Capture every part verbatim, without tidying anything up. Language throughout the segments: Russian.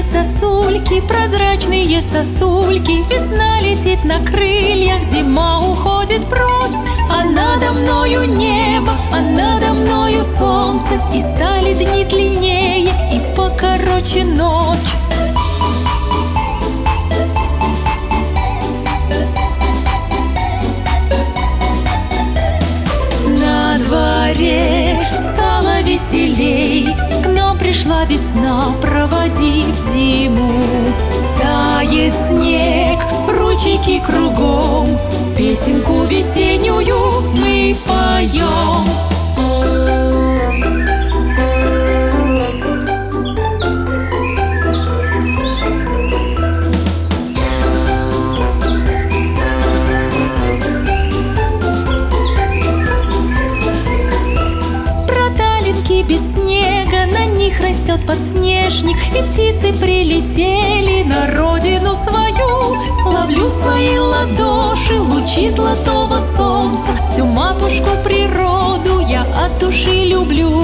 сосульки, прозрачные сосульки. Весна летит на крыльях, зима уходит прочь. А надо мною небо, а надо мною солнце. И стали дни длиннее, и покороче ночь. На дворе стало веселей, к нам пришла весна, проводив зиму. Тает снег, ручейки кругом, песенку весеннюю мы поем. Проталинки без снега, на них растет подснежник. И птицы прилетели на родину свою. Ловлю свои ладоши, лучи золотого солнца. Всю матушку природу я от души люблю.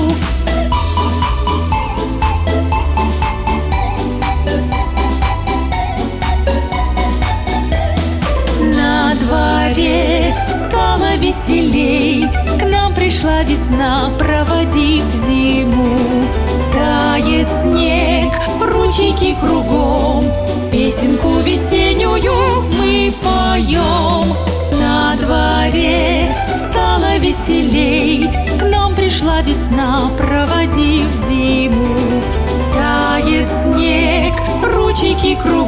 На дворе стало веселей, к нам пришла весна, проводив зиму. Тает снег, ручейки кругом, песенку весеннюю мы поем. На дворе стало веселей, к нам пришла весна, проводив зиму. Тает снег, ручейки кругом,